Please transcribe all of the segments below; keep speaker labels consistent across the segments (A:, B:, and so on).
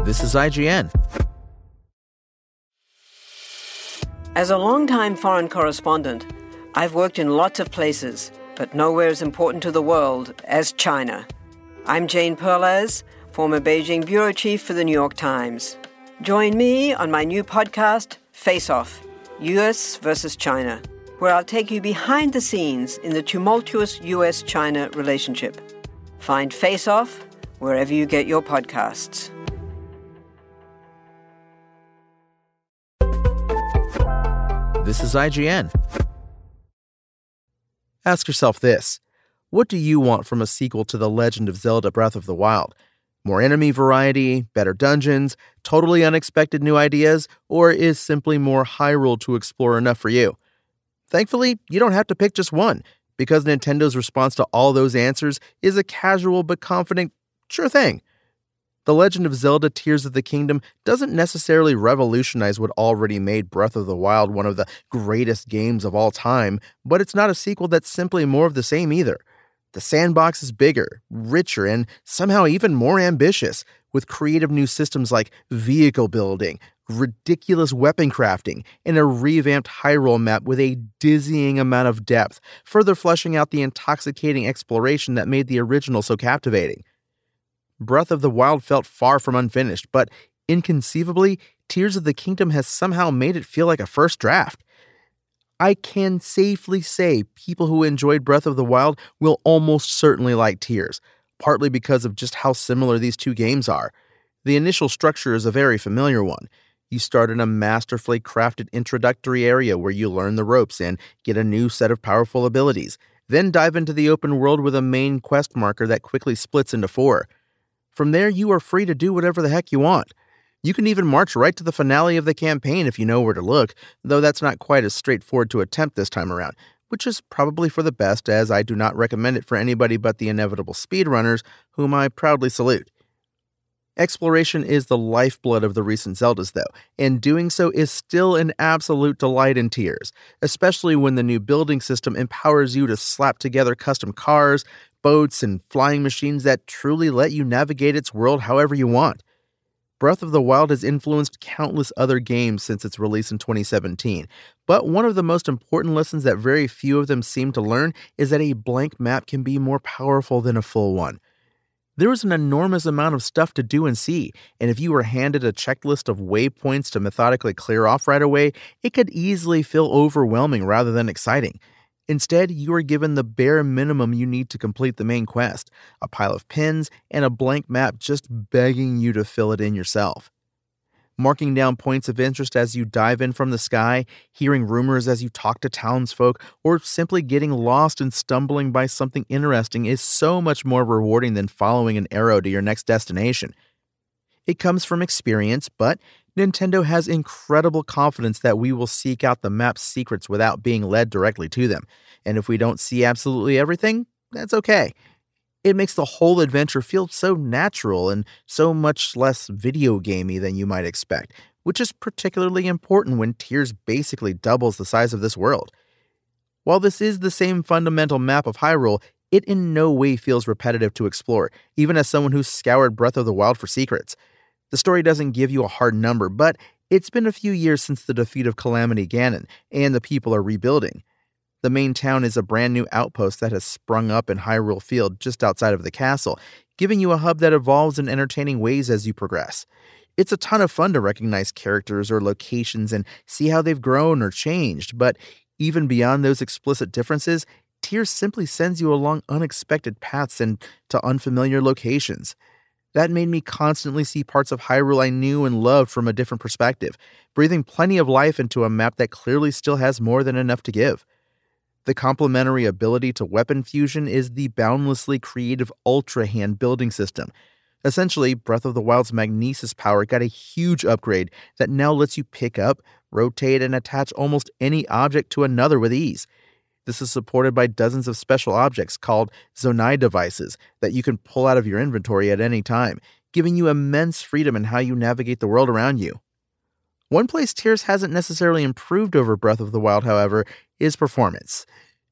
A: This is IGN.
B: As a longtime foreign correspondent, I've worked in lots of places, but nowhere as important to the world as China. I'm Jane Perlez, former Beijing bureau chief for the New York Times. Join me on my new podcast, Face Off, U.S. versus China, where I'll take you behind the scenes in the tumultuous U.S.-China relationship. Find Face Off wherever you get your podcasts.
A: This is IGN. Ask yourself this. What do you want from a sequel to The Legend of Zelda Breath of the Wild? More enemy variety, better dungeons, totally unexpected new ideas, or is simply more Hyrule to explore enough for you? Thankfully, you don't have to pick just one, because Nintendo's response to all those answers is a casual but confident, sure thing. The Legend of Zelda Tears of the Kingdom doesn't necessarily revolutionize what already made Breath of the Wild one of the greatest games of all time, but it's not a sequel that's simply more of the same either. The sandbox is bigger, richer, and somehow even more ambitious, with creative new systems like vehicle building, ridiculous weapon crafting, and a revamped Hyrule map with a dizzying amount of depth, further fleshing out the intoxicating exploration that made the original so captivating. Breath of the Wild felt far from unfinished, but inconceivably, Tears of the Kingdom has somehow made it feel like a first draft. I can safely say people who enjoyed Breath of the Wild will almost certainly like Tears, partly because of just how similar these two games are. The initial structure is a very familiar one. You start in a masterfully crafted introductory area where you learn the ropes and get a new set of powerful abilities, then dive into the open world with a main quest marker that quickly splits into 4. From there, you are free to do whatever the heck you want. You can even march right to the finale of the campaign if you know where to look, though that's not quite as straightforward to attempt this time around, which is probably for the best, as I do not recommend it for anybody but the inevitable speedrunners, whom I proudly salute. Exploration is the lifeblood of the recent Zeldas, though, and doing so is still an absolute delight in Tears, especially when the new building system empowers you to slap together custom cars, boats, and flying machines that truly let you navigate its world however you want. Breath of the Wild has influenced countless other games since its release in 2017, but one of the most important lessons that very few of them seem to learn is that a blank map can be more powerful than a full one. There is an enormous amount of stuff to do and see, and if you were handed a checklist of waypoints to methodically clear off right away, it could easily feel overwhelming rather than exciting. Instead, you are given the bare minimum you need to complete the main quest, a pile of pins, and a blank map just begging you to fill it in yourself. Marking down points of interest as you dive in from the sky, hearing rumors as you talk to townsfolk, or simply getting lost and stumbling by something interesting is so much more rewarding than following an arrow to your next destination. It comes from experience, but Nintendo has incredible confidence that we will seek out the map's secrets without being led directly to them. And if we don't see absolutely everything, that's okay. It makes the whole adventure feel so natural and so much less video gamey than you might expect, which is particularly important when Tears basically doubles the size of this world. While this is the same fundamental map of Hyrule, it in no way feels repetitive to explore, even as someone who's scoured Breath of the Wild for secrets. The story doesn't give you a hard number, but it's been a few years since the defeat of Calamity Ganon, and the people are rebuilding. The main town is a brand new outpost that has sprung up in Hyrule Field just outside of the castle, giving you a hub that evolves in entertaining ways as you progress. It's a ton of fun to recognize characters or locations and see how they've grown or changed, but even beyond those explicit differences, Tears simply sends you along unexpected paths and to unfamiliar locations. That made me constantly see parts of Hyrule I knew and loved from a different perspective, breathing plenty of life into a map that clearly still has more than enough to give. The complementary ability to weapon fusion is the boundlessly creative Ultra Hand building system. Essentially, Breath of the Wild's Magnesis power got a huge upgrade that now lets you pick up, rotate, and attach almost any object to another with ease. This is supported by dozens of special objects called Zonai devices that you can pull out of your inventory at any time, giving you immense freedom in how you navigate the world around you. One place Tears hasn't necessarily improved over Breath of the Wild, however, is performance.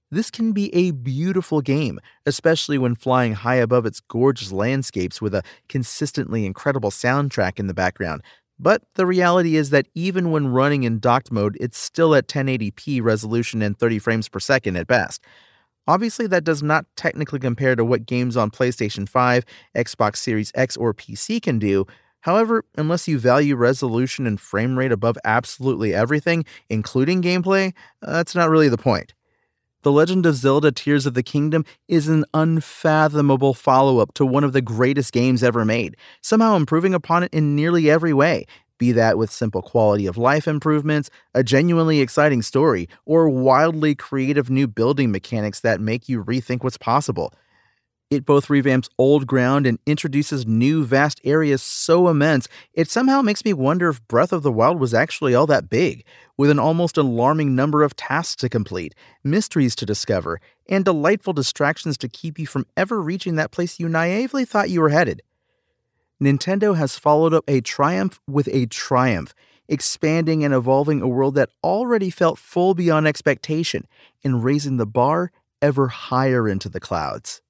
A: This can be a beautiful game, especially when flying high above its gorgeous landscapes with a consistently incredible soundtrack in the background. But the reality is that even when running in docked mode, it's still at 1080p resolution and 30 frames per second at best. Obviously, that does not technically compare to what games on PlayStation 5, Xbox Series X, or PC can do. However, unless you value resolution and frame rate above absolutely everything, including gameplay, that's not really the point. The Legend of Zelda Tears of the Kingdom is an unfathomable follow-up to one of the greatest games ever made, somehow improving upon it in nearly every way, be that with simple quality of life improvements, a genuinely exciting story, or wildly creative new building mechanics that make you rethink what's possible. It both revamps old ground and introduces new vast areas so immense, it somehow makes me wonder if Breath of the Wild was actually all that big, with an almost alarming number of tasks to complete, mysteries to discover, and delightful distractions to keep you from ever reaching that place you naively thought you were headed. Nintendo has followed up a triumph with a triumph, expanding and evolving a world that already felt full beyond expectation, and raising the bar ever higher into the clouds.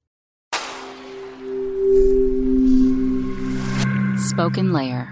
C: Spoken Layer.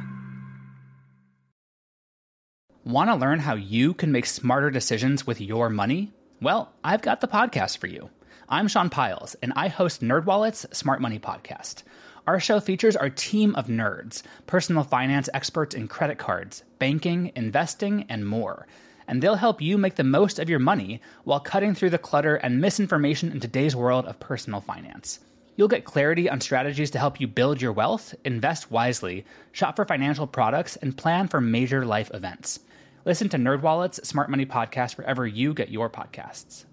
D: Want to learn how you can make smarter decisions with your money? Well, I've got the podcast for you. I'm Sean Piles, and I host NerdWallet's Smart Money Podcast. Our show features our team of nerds, personal finance experts in credit cards, banking, investing, and more. And they'll help you make the most of your money while cutting through the clutter and misinformation in today's world of personal finance. You'll get clarity on strategies to help you build your wealth, invest wisely, shop for financial products, and plan for major life events. Listen to NerdWallet's Smart Money Podcast wherever you get your podcasts.